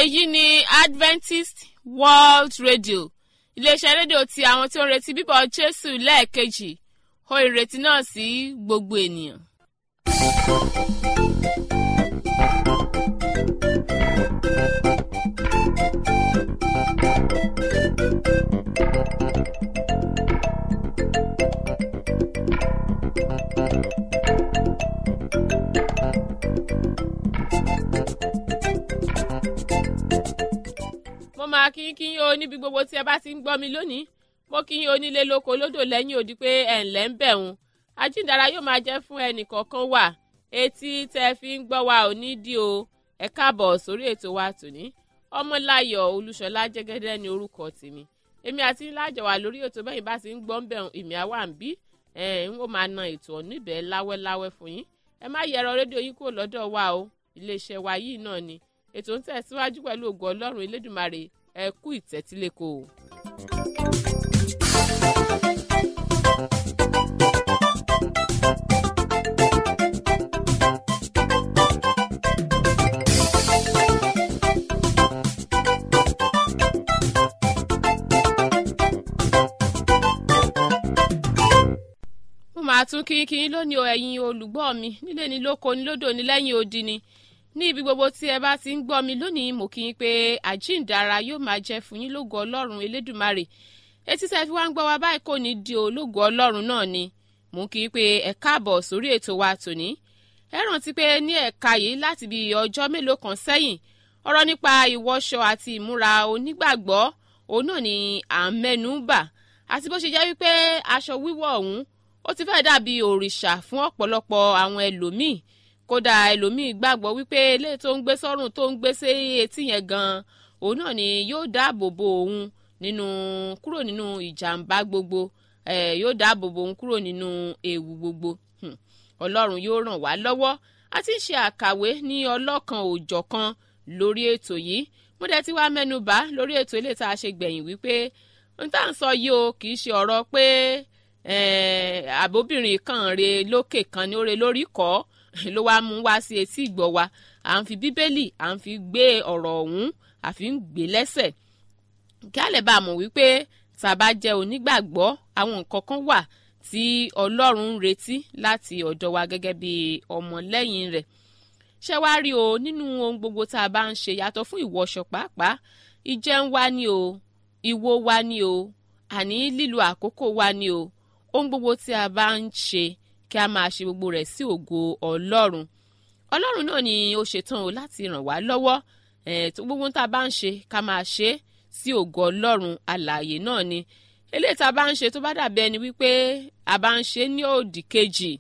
èyí ni Adventist World Radio iléeṣẹ́ rédíò ti àwọn tí ó ń retí bíbọ̀ Jésù lẹ́ẹ̀kejì ó ìrètí náà sí gbogbo ènìyàn. mo máa kí yín o níbi gbogbo tí ẹ bá ti ń gbọ́ mi lónìí mo kí yín onílé lóko lódò lẹ́yìn odi pé ẹ̀ ǹlẹ́ ń bẹ̀ wọ́n ajíǹdára yóò máa jẹ́ fún ẹnì kọ̀ọ̀kan wà etí tẹ́ fi ń gbọ́ wa ò ní dí o ẹ káàbọ̀ sórí ètò wa tòní Ọmọláyọ̀ Olúṣọlá Jẹ́gẹ́dẹ́ ni orúkọ tèmi èmi àti ńlájọ wà lórí ètò bẹ́yìn bá ti ń gbọ́ ń bẹ̀ ìmì àwa ń bí ń ó máa na ètò níbẹ̀ láwẹ́láwẹ́ fún yín ẹ má yẹ̀rọ rédíò yín kúrò lọ́dọ̀ wa o iléeṣẹ́ wa yìí náà ni ètò ń tẹ̀síwájú pẹ̀lú ògo Ọlọ́run Elédùmarè ẹ kú ìtẹ́tíléko. mo máa tún kínkín lónìí o ẹ̀yin olùgbọ́ mi nílé ni lóko ni lódò ni lẹ́yìn odi ni ní ibi gbogbo tí ẹ bá ti ń gbọ́ mi lónìí mo kí yín pé àjíǹdára yóò máa jẹ́ fún yín lógo Ọlọ́run Elédùmarè etí tẹ́ fi wá ń gbọ́ wa báyìí kò ní di ológo Ọlọ́run náà ni mo kí yín pé ẹ káàbọ̀ sórí ètò wa tòní ẹ rántí pé ní ẹ̀ka yìí láti bí ọjọ́ mélòó kan sẹ́yìn ọ̀rọ̀ nípa ìwọṣọ àti ìmúra onígbàgbọ́ òun náà ni à ń mẹ́nu bà àti bó ṣe jẹ́ wípé aṣọ wíwọ̀ ọ̀hún ó ti fẹ́ dàbí òrìṣà fún ọ̀pọ̀lọpọ̀ àwọn ẹlòmíì kódà ẹlòmíì gbàgbọ́ wípé ilé tó ń gbé sọ́rùn tó ń gbé sí etí yẹn gan-an òun náà ni yóò dáàbò bo òun kúrò nínú ìjàmbá gbogbo yóò dáàbò bo òun kúrò nínú ewu gbogbo Ọlọ́run yóò ràn wá lọ́wọ́ a ti ń ṣe àkàwé ní ọlọ́kan òjọ̀kan lórí ètò yìí mo dẹ̀ ti wá mẹ́nu bà lórí ètò ilé tá a ṣe gbẹ̀yìn wípé n tá à ń sọ yìí o kì í ṣe ọ̀rọ̀ pé àbóbìnrin kan re lókè kan ní ó re lórí kọ́ ló wá mú wá sí etí ìgbọ́ wa à ń fi bíbélì à ń fi gbé ọ̀rọ̀ ọ̀hún àfi ń gbé lẹ́sẹ̀ kí a lè bá a mọ̀ wípé tàbá jẹ́ onígbàgbọ́ àwọn nǹkan kan wà tí Ọlọ́run ń retí láti ọ̀dọ̀ wa gẹ́gẹ́ bí ọmọlẹ́yìn rẹ̀ ṣé wá rí o nínú ohun gbogbo tá a bá ń ṣe yàtọ̀ fún ìwọṣọ pàápàá ìjẹun wa ni o ìwo wa ni o àní lílo àkókò wa ni o ohun gbogbo tí a bá ń ṣe kí a máa ṣe gbogbo rẹ̀ sí ògo Ọlọ́run Ọlọ́run náà ni ó ṣetán o láti ràn wá lọ́wọ́ tó gbogbo tá a bá ń ṣe ká máa ṣe sí ògo Ọlọ́run alààyè náà ni eléyìí tá a bá ń ṣe tó bá dàbí ẹni wípé a bá ń ṣe ní òdì kejì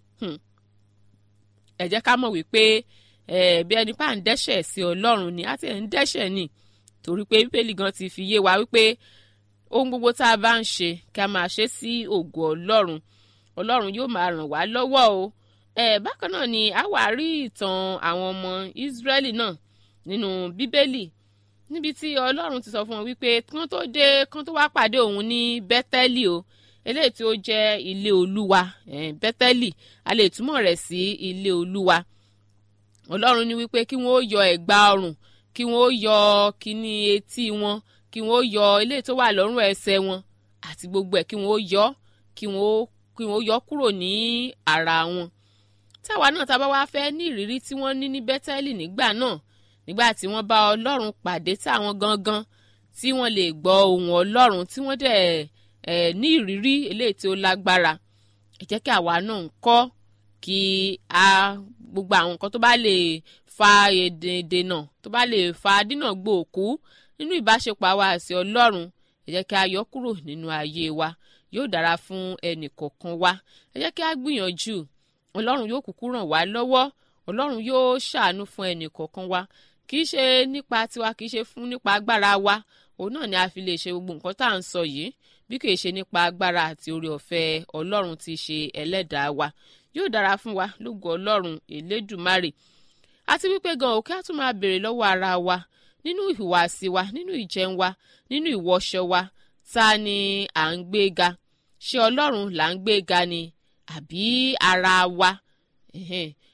ẹ jẹ́ ká mọ̀ wípé bí ẹni pa ń dẹ́ṣẹ̀ sí Ọlọ́run ni àti ẹ̀ ń dẹ́ṣẹ̀ ni torí pé Bíbélì gan ti fi yé wa wípé ohun gbogbo tá a bá ń ṣe ká máa ṣe sí ògo Ọlọ́run Ọlọ́run yóò máa ràn wá lọ́wọ́ o bákan náà ni a wá rí ìtàn àwọn ọmọ Ísírẹ́lì náà nínú Bíbélì níbi tí Ọlọ́run ti sọ fún wọn wípé kán tó wá pàdé òun ní Bẹ́tẹ́lì o eléyìí tí ó jẹ́ ilé Olúwa Bẹ́tẹ́lì a lè túmọ̀ rẹ̀ sí ilé Olúwa Ọlọ́run ní wípé kí wọ́n ó yọ ẹ̀gbà ọrùn kí wọ́n ó yọ kíní etí wọn kí wọ́n ó yọ eléyìí tó wà lọ́rùn ẹsẹ̀ wọn àti gbogbo ẹ̀ kí wọ́n ó yọ kí wọ́n ó yọ kúrò ní ara wọn táwa náà tá a bá wá fẹ́ ní ìrírí tí wọ́n ní Bẹ́tẹ́lì nígbà náà nígbà tí wọ́n bá Ọlọ́run pàdé táwọn gangan tí wọ́n lè gbọ́ ohùn Ọlọ́run tí wọ́n dẹ̀ ní ìrírí eléyìí tí ó lágbára ẹ jẹ́ kí àwa náà ń kọ́ kí a gbogbo àwọn nǹkan tó bá lè fa ìdènà tó bá lè fa dínà gbòòkú nínú ìbáṣepọ̀ àwa àti Ọlọ́run ẹ jẹ́ kí a yọ kúrò nínú ayé wa yóò dára fún ẹnì kọ̀ọ̀kan wa ẹ jẹ́ kí a gbìyànjú Ọlọ́run yóò kúkú ràn wá lọ́wọ́ Ọlọ́run yóò ṣàánú fún ẹnì kọ̀ọ̀kan wa kì í ṣe nípa tiwa kì í ṣe fún nípa agbára wa òun náà ni a fi lè ṣe gbogbo nǹkan tá à ń sọ yìí bí kì í ṣe nípa agbára àti oore ọ̀fẹ́ Ọlọ́run tí ṣe ẹlẹ́dàá wa yóò dára fún wa lógo Ọlọ́run Elédùmarè àti wípé gan òkè á tún máa béèrè lọ́wọ́ ara wa nínú ìhùwàsí wa nínú ìjẹun wa nínú ìwọṣọ wa ta ni à ń gbé ga ṣé Ọlọ́run là ń gbé ga ni àbí ara wa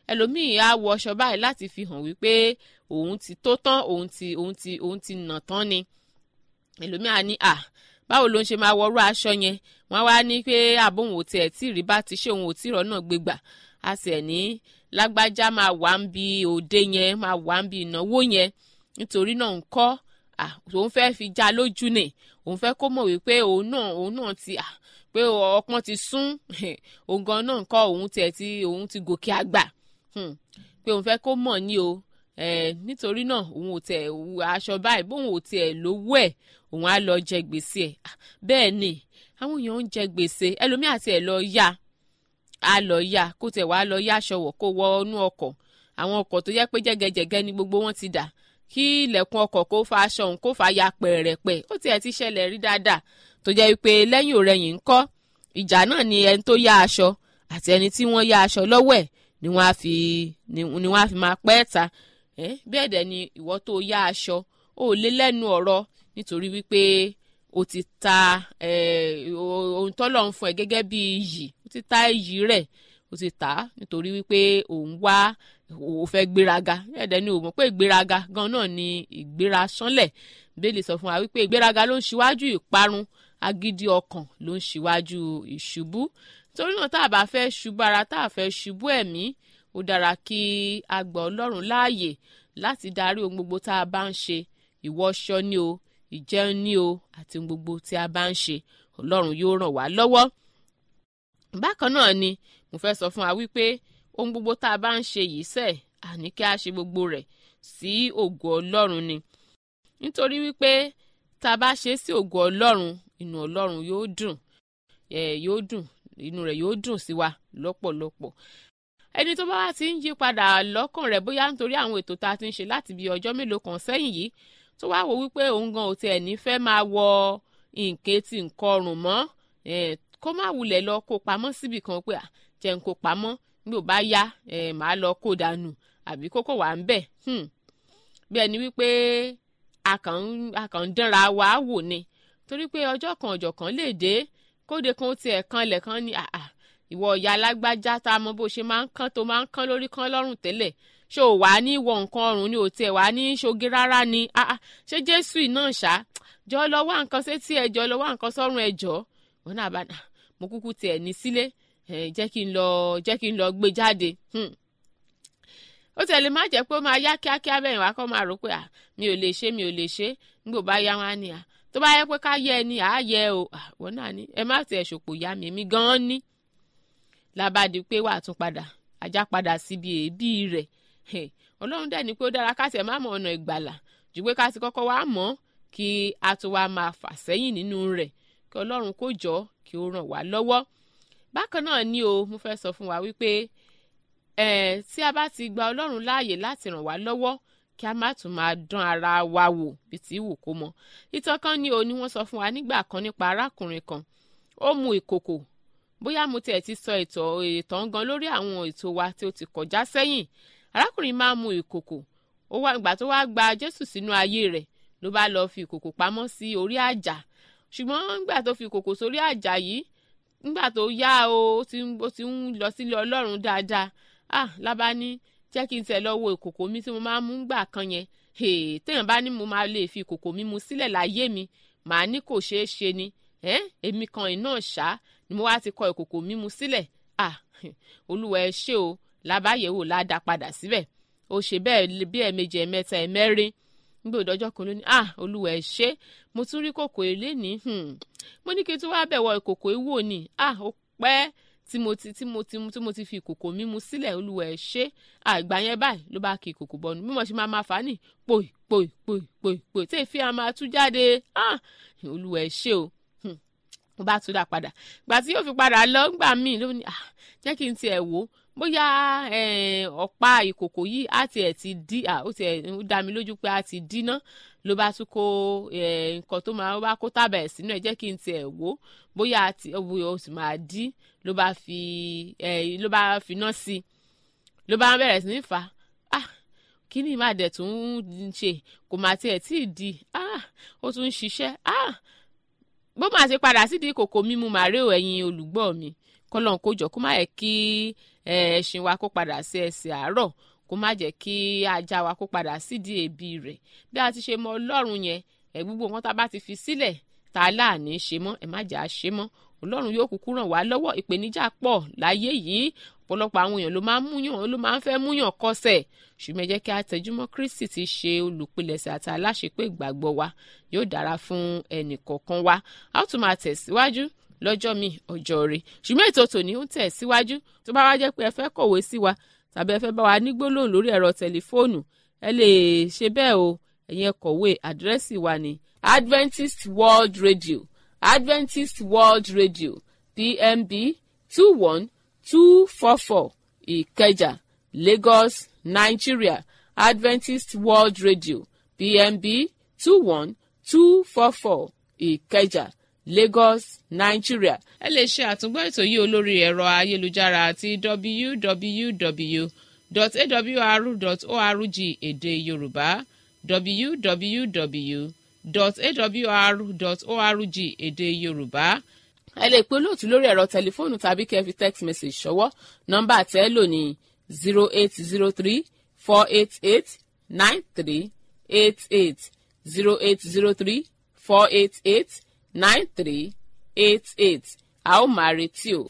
ẹlòmíì á wọ aṣọ báyìí láti fi hàn wípé òun ti tó tán, òun ti nà tán ni. ẹlòmíì á ní báwo ló ń ṣe máa wọrú aṣọ yẹn, wọ́n wá ní pé àbóhùn ò tiẹ̀ tí rí bá ti ṣe òun ò tí rọ̀ náà gbégbà, a sì ẹ̀ ní lágbájá máa wà ń bi òde yẹn, máa wà ń bi ìnáwó yẹn, nítorí náà ń kọ́ òun fẹ́ fi já lójú nì, òun fẹ́ kó mọ̀ wípé òun náà ti pé ọpọ́n ti sún òun gan náà ń kọ́ òun ti gòkè àgbà, pé òun fẹ́ kó mọ̀ ní o, nítorí náà òun ò tẹ̀ aṣọ báyìí bóun ò tiẹ̀ lówó ẹ̀ òun á lọ jẹ gbèsè ẹ̀. Bẹ́ẹ̀ ni àwọn èèyàn ń jẹ gbèsè, ẹlòmíì àti ẹ̀ lọ yá kó tẹ̀ wá lọ yá aṣọ wọ̀ kó wọ inú ọkọ̀, àwọn ọkọ̀ tó jẹ́ pé jẹ́gẹ́jẹ́gẹ́ ni gbogbo wọn ti dà, kí ilẹ̀kùn ọkọ̀ kó fa aṣọ òun kó fa ya pẹ̀rẹ̀pẹ̀, ó tiẹ̀ ti ṣẹlẹ̀ rí dáadáa tó jẹ́ wípé lẹ́yìn òrẹ́yìn ń kọ́ ìjà náà ni ẹni tó yá aṣọ àti ẹni tí wọ́n yá aṣọ lọ́wọ́ ẹ̀ ni wọ́n á fi máa pẹ́ ta. Bẹ́ẹ̀ dẹ̀ ni ìwọ tó yá aṣọ ó lé lẹ́nu ọ̀rọ̀ nítorí wípé o ti ta ohun tọ́lọ̀ ń fún ẹ gẹ́gẹ́ bí iyì, o ti ta iyì rẹ̀, o ti tà á nítorí wípé òun wá o fẹ́ gbéraga. Bẹ́ẹ̀ dẹ̀ ni o mọ̀ pé ìgbéraga gan náà ni ìgbéra sánlẹ̀. Bíbélì sọ fún wa wípé ìgbéraga ló ń ṣíwájú ìparun, agídí ọkàn ló ń ṣíwájú ìṣubú. Torí náà tá a bá fẹ́ ṣubú ara, tá a fẹ́ ṣubú ẹ̀mí, ó dára kí a gbà Ọlọ́run láàyè láti darí ohun gbogbo tá a bá ń ṣe, ìwọṣọ ni o, ìjẹun ni o, àti ohun gbogbo tí a bá ń ṣe, Ọlọ́run yóò ràn wá lọ́wọ́. Bákan náà ni mo fẹ́ sọ fún wa wípé ohun gbogbo tá a bá ń ṣe yìí sẹ̀, àní kí a ṣe gbogbo rẹ̀ sí ògo Ọlọ́run ni. Nítorí wípé tá a bá ṣe sí ògo Ọlọ́run, inú Ọlọ́run yóò dùn, inú rẹ̀ yóò dùn sí wa lọ́pọ̀lọpọ̀. Ẹni tó bá wá ti ń yí padà lọ́kàn rẹ̀ bóyá nítorí àwọn ètò tá a ti ń ṣe láti bí ọjọ́ mélòó kan sẹ́yìn yìí, tó wá wò wípé òun gan ò tiẹ̀ ní fẹ́ máa wọ nǹkan tí nǹkan ọrùn mọ́, kó má wulẹ̀ lọ kó pamọ́ síbì kan pé jẹ́ n kó pamọ́ bí ò bá yá màá lọ kó dànù àbí kókó wà ń bẹ̀. Bí ẹni wípé a kàn ń dánra wa wò ni, torí pé ọjọ́ kan lè dé kóde kan tiẹ̀ kanlẹ̀ kan ní ìwọ ìyá alágbájá tá a mọ bó ṣe máa ń kán tó máa ń kán lórí kán lọ́rùn tẹ́lẹ̀, ṣé ò wá ní wọ nǹkan ọrùn ni ò tiẹ̀ wá ní ṣoge rárá ni, ṣé Jésù náà ṣá jọ lọ wá nǹkan sétí ẹ, jọ lọ wá nǹkan sọ́rùn ẹ jọ. Wọn náà bá mo kúkú tiẹ̀ ní sílé, jẹ́ kí n lọ gbé jáde. Ó tẹ̀lé má jẹ́ pé ó máa yá kíákíá bẹ́ẹ̀ wá kọ́ máa rò pé mi ò lè ṣe nígbò bá yá wọn á ní tó bá yẹ pé ká yẹ ni yẹ o. Wọn náà ní ẹ má tiẹ̀ ṣòpò yá mi, èmi gan-an ní. Lábàdí pé wà tún padà ajá padà síbi èébì rẹ̀. Ọlọ́run dẹ̀ ní pé ó dára ká tiẹ̀ má mọ ọ̀nà ìgbàlà ju pé ká ti kọ́kọ́ wá mọ̀ kí a tó wá máa fà sẹ́yìn nínú rẹ̀, kí Ọlọ́run kó jọ kí ó ràn wá lọ́wọ́. Bákan náà ni o mo fẹ́ sọ fún wa wípé tí a bá ti gba Ọlọ́run láàyè láti ràn wá lọ́wọ́, kí a má tún máa dán ara wa wò bí tí wù kó mọ. Ìtàn kan ni o ni wọ́n sọ fún wa nígbà kan nípa arákùnrin kan, ó mu ìkòkò. Bóyá mo tiẹ̀ ti sọ ìtàn gan lórí àwọn ètò wa tí ó ti kọjá sẹ́yìn. Arákùnrin máa mu ìkòkò, ìgbà tó wá gba Jésù sínú ayé rẹ̀ ló bá lọ fi ìkòkò pamọ́ sí orí àjà. Ṣùgbọ́n nígbà tó fi ìkòkò sórí àjà yìí, nígbà tó yá ó ti ń lọ sílé Ọlọ́run dáadáa. Lábá ní jẹ́ kí n tẹ̀ lọ wo ìkòkò mi tí mo máa ń mú gbà kan yẹn. Téèyàn bá ní mo máa lè fi ìkòkò mi mu sílẹ̀ láyé mi, màá ní kò ṣeé ṣe ni. Èmi kan iná ṣá ni mo wá ti kọ ìkòkò mímu sílẹ̀. Olúwa ẹ ṣé o. Lábáyẹ̀wò ládàá padà síbẹ̀. Ó ṣe bẹ́ẹ̀ bí ẹ̀ẹ̀mejì ẹ̀ẹ̀mẹ́ta ẹ̀ẹ̀mẹ́rin. Nígbà òdọ́jọ́ kan ló ní Olúwa ẹ ṣé, mo tún rí kòkò ilé ní. Mo ní kí n tún wá bẹ̀wọ̀ ìkòkò ìwò ni. Ó pẹ́ tí mo ti fi ìkòkò mímu sílẹ̀. Olúwa ẹ ṣé. Ìgbà yẹn báyìí ló bá kí ìkòkò bọ̀nù. bí mo ṣe máa fà á nì pòì pòì pòì pòì pòì tí èéfín a máa tú jáde. Olúwa ẹ ṣé o. Mo bá tún dà padà. Ìgbà tí yóò fi padà lọ ńgbà míì ló ní jẹ́ kí n tiẹ̀ wò bóyá ọ̀pá ìkòkò yìí á tiẹ̀ ti dí. Ó dá mi lójú pé á ti díná. Ló bá tún kó nǹkan tó máa bá kó tábà ẹ̀ sínú ẹ̀, jẹ́ kí n tiẹ̀ wò bóyá ó sì máa dí. Ló bá fi iná sí i. Ló bá bẹ̀rẹ̀ sí ní fà á. Kíní má dẹ̀ tún ń ṣe, kò má tiẹ̀ tí ì di. Ó tún ń ṣiṣẹ́. Bó máa ṣe padà sídìí ìkòkò mímu màrè o, ẹ̀yin olùgbọ́ mi, kọ́lọ́n kó jọ kó má yẹ kí ẹṣin wa kó padà sí ẹsẹ̀ àárọ̀ kó má jẹ́ kí ajá wa kó padà sídìí èébì rẹ̀ bí a ti ṣe mọ ọlọ́run yẹn gbogbo wọn tá a bá ti fi sílẹ̀ tá a láàní ṣe mọ́ ẹ má jà á ṣe mọ́ ọlọ́run yóò kúkú ràn wá lọ́wọ́ ìpèníjà pọ̀ láyé yìí ọ̀pọ̀lọpọ̀ àwọn èèyàn ló máa ń fẹ́ múyàn kọsẹ̀ ṣùgbọ́n ẹ jẹ́ kí a tẹjúmọ́ Kristi ti ṣe olùpilẹ̀ṣẹ̀ àti aláṣepé ìgbàgbọ́ wa yóò dára fún ẹnì kọ̀ọ̀kan wa a ó tún máa tẹ̀síwájú lọ́jọ́ mi ọjọ́ rẹ̀ ṣùgbọ́n ètò tòní ń tẹ̀síwájú tó bá wá jẹ́ pé ẹ fẹ́ kọ̀wé sí wa tàbí ẹ fẹ́ bá wa ní gbólóhùn lórí ẹ̀rọ tẹlifóònù ẹ lè ṣe bẹ́ẹ̀ o ẹ̀yin kọ̀wé àdírẹ́sì wa ní Adventist World Radio Adventist World Radio PMB 21244 Ìkẹjà Lagos Nigeria Adventist World Radio PMB 21244 Ìkẹjà Lagos Nigeria. ẹ lè ṣe àtúngbọ́ ètò yìí olórí ẹ̀rọ ayélujára àti www.awr.org èdè Yorùbá www.awr.org èdè Yorùbá. ẹ lè pe olóòtú lórí ẹ̀rọ tẹlifóònù tàbí kẹ́ fi text message ṣọwọ́ nọ́mbà tẹ́ lò ní 0803-488-9388 0803-488-9388 a ó máa retí o.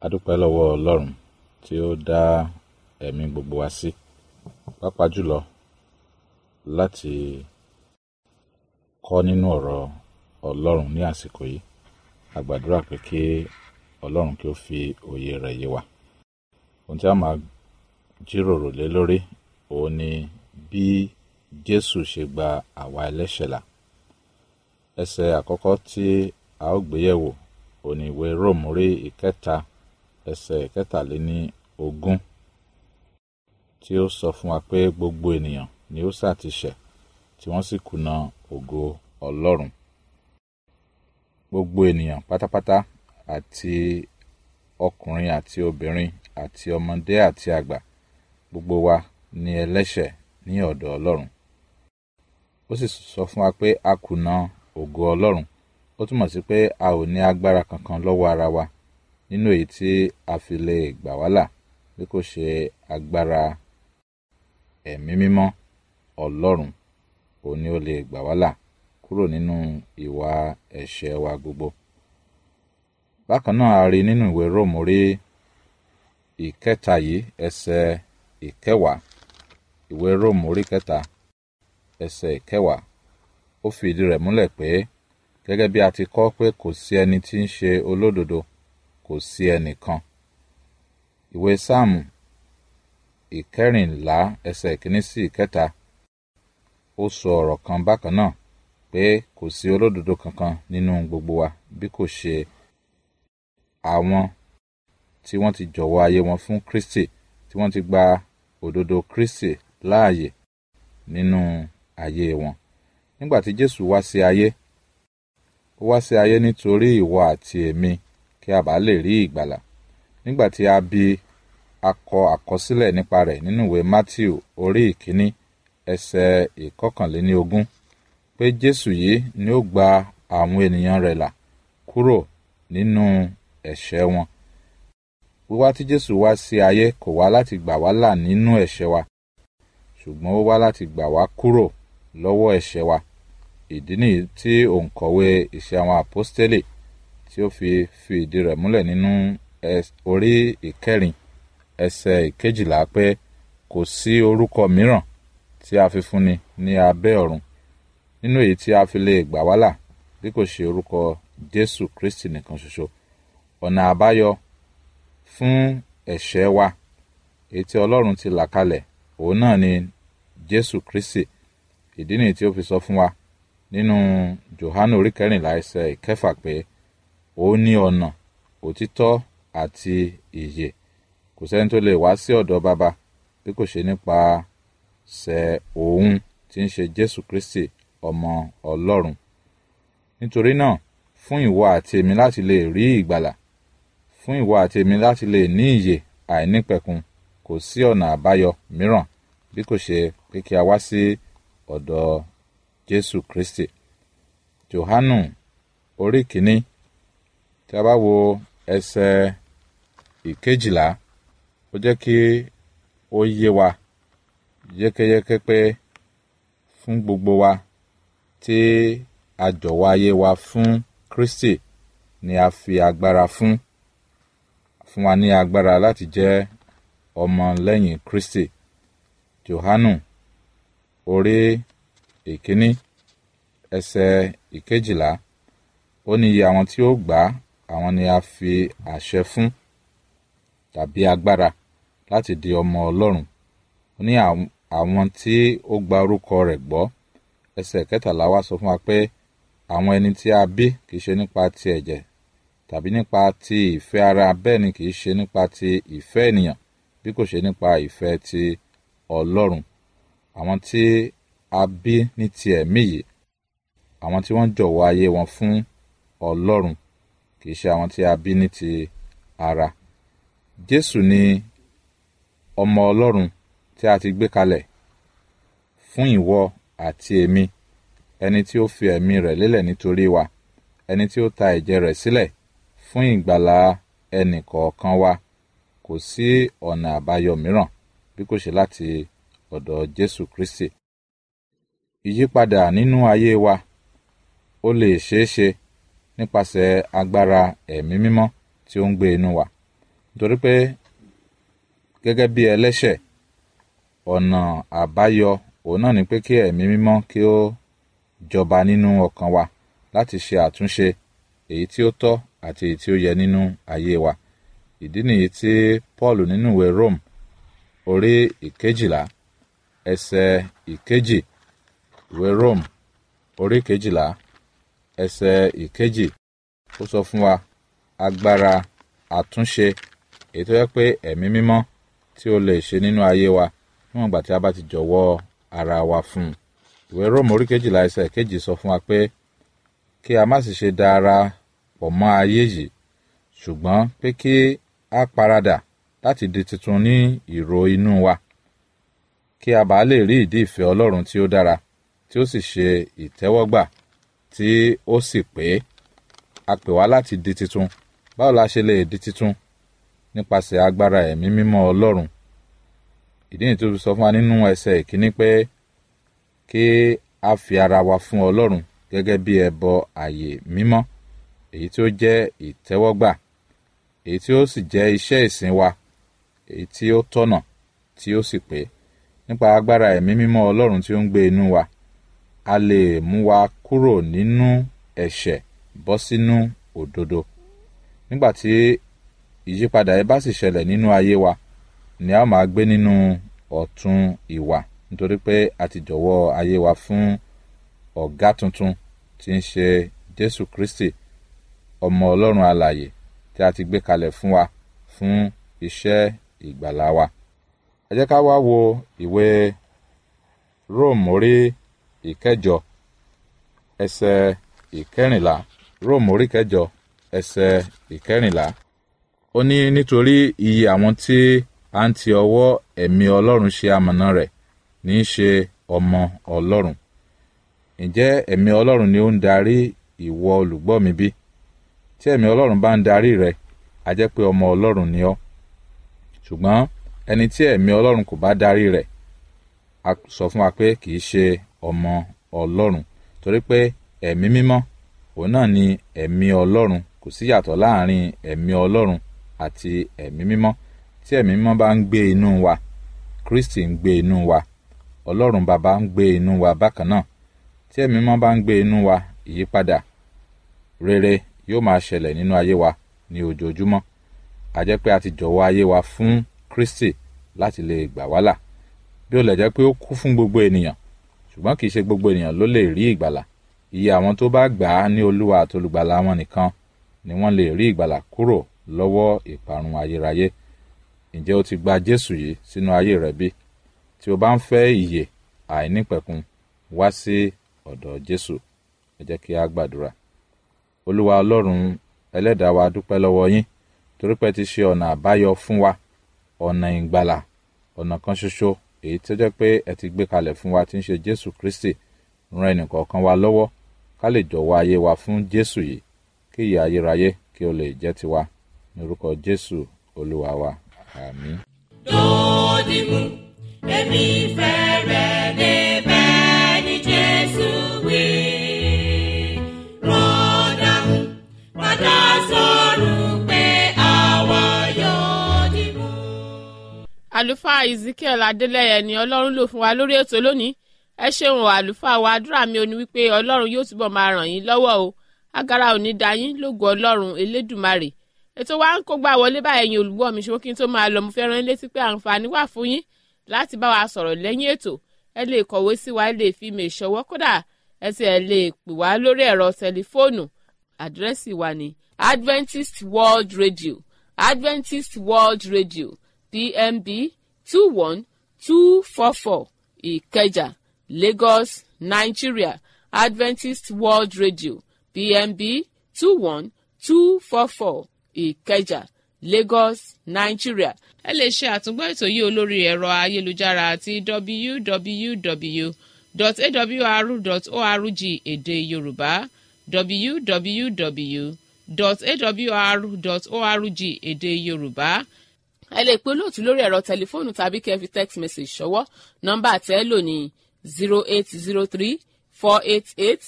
A dúpẹ́ lọ́wọ́ Ọlọ́run tí ó dá ẹ̀mí gbogbo wa sí, pàápàá jùlọ láti kọ́ nínú ọ̀rọ̀ Ọlọ́run ní àsìkò yìí. A gbàdúrà pé kí Ọlọ́run kí ó fi òye rẹ̀ yé wa. Ohun tí a máa jíròrò lé lórí òun ni bí Jésù ṣe gba àwa ẹlẹ́ṣẹ̀ là. Ẹsẹ̀ àkọ́kọ́ tí a ó gbé yẹ̀wò òun ni ìwé Róòmù orí ìkẹta ẹsẹ̀ ìkẹtàléníogún, tí ó sọ fún wa pé gbogbo ènìyàn ni ó sá ti ṣẹ̀ tí wọ́n sì kùnà ògo Ọlọ́run. Gbogbo ènìyàn pátápátá, àti ọkùnrin àti obìnrin àti ọmọdé àti àgbà, gbogbo wa ni ẹlẹ́ṣẹ̀ ní ọ̀dọ̀ Ọlọ́run. Ó sì sọ fún wa pé a kùnà ògo Ọlọ́run. Ó túmọ̀ sí pé a ò ní agbára kankan lọ́wọ́ ara wa nínú èyí tí a fi lè gbà wá là, bí kò ṣe agbára ẹ̀mí mímọ́ Ọlọ́run. Òun ni ó lè gbà wá là kúrò nínú ìwà ẹ̀ṣẹ̀ wa gbogbo. Bákan náà a rí nínú ìwé Róòmù orí ìkẹta yìí ẹsẹ̀ ìkẹwàá. Ìwé Róòmù orí kẹta ẹsẹ̀ ìkẹwàá, ó fi ìdí rẹ̀ múlẹ̀ pé gẹ́gẹ́ bí a ti kọ pé kò sí ẹni tí ń ṣe olódodo, kò sí ẹnìkan. Ìwé Sáàmù ìkẹrìnlá ẹsẹ̀ ìkíní sí ìkẹta, ó sọ ọ̀rọ̀ kan bákan náà pé kò sí olódodo kankan nínú gbogbo wa, bí kò ṣe àwọn tí wọ́n ti jọ̀wọ́ ayé wọn fún Kristi, tí wọ́n ti gba òdodo Kristi láàyè nínú ayé wọn. Nígbà tí Jésù wá sí ayé, ó wá sí ayé nítorí ìwọ àti èmi, kí a bá lè rí ìgbàlà. Nígbà tí a bí, a kọ àkọsílẹ̀ nípa rẹ̀ nínú ìwé Mátíù orí ìkíní ẹsẹ̀ ìkọkànléníogún pé Jésù yìí ni ó gba àwọn ènìyàn rẹ̀ là kúrò nínú ẹ̀ṣẹ̀ wọn. Wíwá tí Jésù wá sí ayé kò wá láti gbà wá là nínú ẹ̀ṣẹ̀ wa, ṣùgbọ́n ó wá láti gbà wá kúrò lọ́wọ́ ẹ̀ṣẹ̀ wa. Ìdí nìyí tí òǹkọ̀wé Iṣẹ́ àwọn Àpọ́stélì tí ó fi ìdí rẹ̀ múlẹ̀ nínú orí ìkẹrin ẹsẹ̀ ìkejìlá pé kò sí orúkọ mìíràn tí a fi fúnni ní abẹ́ ọ̀run nínú èyí tí a fi lè gbà wá là, bí kò ṣe orúkọ Jésù Kristi nìkan ṣoṣo. Ọ̀nà àbáyọ fún ẹ̀ṣẹ̀ wa èyí tí Ọlọ́run ti là kalẹ̀, òun náà ni Jésù Kristi. Ìdí nìyí tí ó fi sọ fún wa nínú Jòhánù orí kẹrìnlá ẹsẹ̀ ìkẹfà pé òun ní ọ̀nà, òtítọ́ àti ìyè. Kò sẹ́ni tó lè wá sí ọ̀dọ̀ Baba bí kò ṣe nípasẹ̀ òun tí ń ṣe Jésù Kristi ọmọ Ọlọ́run. Nítorí náà, fún ìwọ àti èmi láti lè rí ìgbàlà, fún ìwọ àti èmi láti lè ní ìyè àìnípẹ̀kun, kò sí ọ̀nà àbáyọ mìíràn bí kò ṣe pé kí a wá sí ọ̀dọ̀ Jésù Kristi. Jòhánù orí kìíní, tí a bá wo ẹsẹ̀ ìkejìlá, ó jẹ́ kí ó yé wa yékéyéké pé fún gbogbo wa tí a jọ̀wọ́ ayé wa fún Kristi ni a fi agbára fún wa ní agbára láti jẹ́ ọmọ lẹ́yìn Kristi. Jòhánù orí ìkíní ẹsẹ̀ ìkejìlá, ó ní iye àwọn tí ó gbà á, àwọn ni a fi àṣẹ fún tàbí agbára láti di ọmọ Ọlọ́run. Ó ní àwọn tí ó gba orúkọ rẹ̀ gbọ́. Ẹsẹ̀ kẹtàlá wá sọ fún wa pé àwọn ẹni tí a bí kìí ṣe nípa ti ẹ̀jẹ̀ tàbí nípa ti ìfẹ́ ara, bẹ́ẹ̀ ni kìí ṣe nípa ti ìfẹ́ ènìyàn, bí kò ṣe nípa ìfẹ́ ti Ọlọ́run. Àwọn tí a bí ní ti ẹ̀mí yìí, àwọn tí wọ́n jọ̀wọ́ ayé wọn fún Ọlọ́run, kìí ṣe àwọn tí a bí ní ti ara. Jésù ni ọmọ Ọlọ́run tí a ti gbé kalẹ̀ fún ìwọ àti èmi, ẹni tí ó fi ẹ̀mí rẹ̀ lélẹ̀ nítorí wa, ẹni tí ó ta ẹ̀jẹ̀ rẹ̀ sílẹ̀ fún ìgbàlà ẹnì kọ̀ọ̀kan wa. Kò sí ọ̀nà àbáyọ mìíràn bí kò ṣe láti ọ̀dọ̀ Jésù Kristi. Ìyípadà nínú ayé wa ó lè ṣeé ṣe nípasẹ̀ agbára ẹ̀mí mímọ́ tí ó ń gbé inú wa. nítorí pé gẹ́gẹ́ bí ẹlẹ́ṣẹ̀ ọ̀nà àbáyọ òun náà ni pé kí ẹ̀mí mímọ́ kí ó jọba nínú ọkàn wa láti ṣe àtúnṣe èyí tí ó tọ́ àti èyí tí ó yẹ nínú ayé wa. Ìdí nìyí tí Paul nínú ìwé Rome orí 12 ẹsẹ̀ 2, ìwé Rome orí 12 ẹsẹ̀ 2 ó sọ fún wa agbára àtúnṣe èyí tó yẹ pé ẹ̀mí mímọ́ tí ó lè ṣe nínú ayé wa níwọ̀n ìgbà tí a bá ti jọ̀wọ́ ara wa fún un. Ìwé Róòmù orí 12 ẹsẹ̀ 2 sọ fún wa pé kí a má sì ṣe da ara pọ̀ mọ́ ayé yìí, ṣùgbọ́n pé kí a paradà láti di tuntun ní ìrò inú wa, kí a bá lè rí ìdí ìfẹ́ Ọlọ́run tí ó dára, tí ó sì ṣe ìtẹ́wọ́gbà, tí ó sì pé. A pè wá láti di tuntun. Báwo la ṣe lè di tuntun? Nípasẹ̀ agbára ẹ̀mí mímọ́ Ọlọ́run. Ìdí nìyí tó sọ fún wa nínú ẹsẹ̀ 1 pé kí a fi ara wa fún Ọlọ́run gẹ́gẹ́ bí ẹbọ ààyè mímọ́, èyí tí ó jẹ́ ìtẹ́wọ́gbà, èyí tí ó sì jẹ́ iṣẹ́ ìsìn wa, èyí tí ó tọ̀nà, tí ó sì pé. Nípa agbára ẹ̀mí mímọ́ Ọlọ́run tí ó ń gbé inú wa, a lè mú wa kúrò nínú ẹ̀ṣẹ̀ bọ́ sínú òdodo. Nígbà tí ìyípadà ẹ bá sì ṣẹlẹ̀ nínú ayé wa, ni a máa gbé nínú ọ̀tun ìwà, nítorí pé a ti jọ̀wọ́ ayé wa fún ọ̀gá tuntun tí ń ṣe Jésù Kristi, ọmọ Ọlọ́run alààyè tí a ti gbé kalẹ̀ fún wa fún iṣẹ́ ìgbàlà wa. Ẹ jẹ́ ká wá wo ìwé Róòmù orí 9 ẹsẹ̀ 14. Róòmù orí 9 ẹsẹ̀ 14. Ó ní nítorí iye àwọn tí a ń ti ọwọ́ ẹ̀mí Ọlọ́run ṣe amọ̀nà rẹ̀ ní í ṣe ọmọ Ọlọ́run. Ǹjẹ́ ẹ̀mí Ọlọ́run ni ó ń darí ìwọ olùgbọ́ mi bí? Tí ẹ̀mí Ọlọ́run bá ń darí rẹ, a jẹ́ pé ọmọ Ọlọ́run ni ọ́. Ṣùgbọ́n ẹni tí ẹ̀mí Ọlọ́run kò bá darí rẹ̀, a sọ fún wa pé kì í ṣe ọmọ Ọlọ́run, torí pé ẹ̀mí mímọ́ òun náà ni ẹ̀mí Ọlọ́run. Kò sí yàtọ̀ láàrin ẹ̀mí Ọlọ́run àti ẹ̀mí mímọ́. Tí ẹ̀mí mímọ́ bá ń gbé inú wa, Kristi ń gbé inú wa, Ọlọ́run bàbá ń gbé inú wa bákan náà. Tí ẹ̀mí mímọ́ bá ń gbé inú wa, ìyípadà rere yóò máa ṣẹlẹ̀ nínú ayé wa ní ojoojúmọ́. A jẹ́ pé a ti jọ̀wọ́ ayé wa fún Kristi láti lè gbà wá là. Bí ó lè jẹ́ pé ó kú fún gbogbo ènìyàn, ṣùgbọ́n kì í ṣe gbogbo ènìyàn ló lè rí ìgbàlà. Iye àwọn tó bá gbà á ní Olúwa àti olùgbàlà wọn nìkan ni wọ́n lè rí ìgbàlà kúrò lọ́wọ́ ìparun ayérayé. Ǹjẹ́ o ti gba Jésù yìí sínú ayé rẹ bí? Tí o bá ń fẹ́ ìyè àìnípẹ̀kun, wá sí ọ̀dọ̀ Jésù. Ẹ jẹ́ kí a gbàdúrà. Olúwa Ọlọ́run ẹlẹ́dàá wa, dúpẹ́ lọ́wọ́ yín torí pé ti ṣe ọ̀nà àbáyọ fún wa, ọ̀nà ìgbàlà, ọ̀nà kan ṣoṣo èyí tó jẹ́ pé ẹ ti gbé kalẹ̀ fún wa tí ń ṣe Jésù Kristi. Ràn ẹnìkọ̀ọ̀kan wa lọ́wọ́ ká lè jọ̀wọ́ ayé wa fún Jésù yìí, kí ìyè ayérayé kí ó lè jẹ́ tiwa. Ní orúkọ Jésù Olúwa wa, àmín. Dòdìmú èmi fẹ́rẹ̀ débẹ̀ ní Jésù wí. Rọ́dàmú padà sọ̀rọ̀ pé àwa yóò dìmú. Àlùfáà Ezekiel Adélẹ́yẹ ni Ọlọ́run lò fún wa lórí ètò lónìí. Ẹ ṣeun àlùfáà wa, àdúrà mi ò ní wípé Ọlọ́run yóò túbọ̀ máa ràn yín lọ́wọ́ o. Agara ò ní dá yín, lógo Ọlọ́run Elédùmarè. Ètò wa ń kó gbà wọlé báyẹn olùgbọ́ mi, ṣùgbọ́n kí n tó máa lọ mo fẹ́ rán yín létí pé àǹfààní wà fún yín láti bá wa sọ̀rọ̀ lẹ́yìn ètò. Ẹ lè kọ̀wé sí wa, ẹ lè fi ìmọ̀ ìṣọwọ́, kódà ẹ sì lè pè wá lórí ẹ̀rọ tẹlifóònù. Àdírẹ́sì wa ni Adventist World Radio, Adventist World Radio, PMB 21244 Ìkẹjà, Lagos, Nigeria. Adventist World Radio, PMB 21244 Ìkẹjà, Lagos, Nigeria. Ẹ lè ṣe àtúngbọ́ ètò yìí olórí ẹ̀rọ ayélujára àti www.awr.org èdè Yorùbá, www.awr.org èdè Yorùbá. Ẹ lè pe olóòtú lórí ẹ̀rọ tẹlifóònù tàbí kẹ́ fi text message ṣọwọ́. Nọ́mbà tẹ́ lò ní 0803 488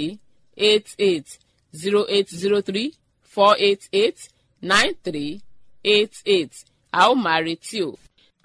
9388 0803 488 9388. 88 a ó máa retí o.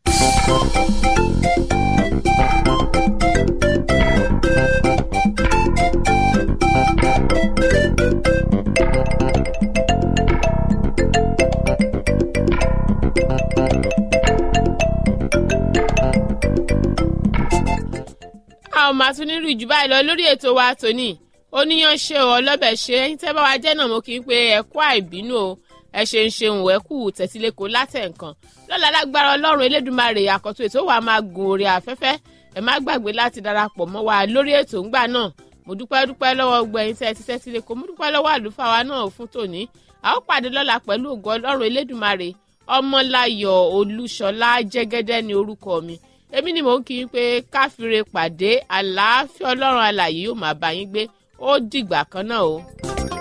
a ò máa tún ní rí jù báyìí lọ lórí ètò wa tòní oníyan ṣe o ọlọ́bẹ̀ ṣe ẹ̀yin tẹ́ bá wa jẹ́ náà mo kì í pé ẹ kú àìbínú o ẹ ṣeun ẹ kú tẹ̀sílẹ̀kọ látẹ̀ǹkan lọ́la lágbára ọlọ́run elédùnmarè àkọ́tún ètò wa máa gun orí afẹ́fẹ́ ẹ má gbàgbé láti darapọ̀ mọ́ wa lórí ètò ńgbà náà mo dúpẹ́ lọ́wọ́ gbogbo ẹ̀yin tẹ́ ti tẹ̀sílẹ̀kọ mo dúpẹ́ lọ́wọ́ àlùfáà wa náà fún tòní a ó pàdé lọ́la pẹ̀lú ògo ọlọ́run elédùnmarè ọmọláyọ̀ olúṣọlá jẹ́gẹ́dẹ́ ni orúkọ mi èmi ni mò ń kí i pé káfíńre pàdé àlàáfíà ọlọ́run alààyè yóò máa bá yín gbé ó dìgbà kan náà o.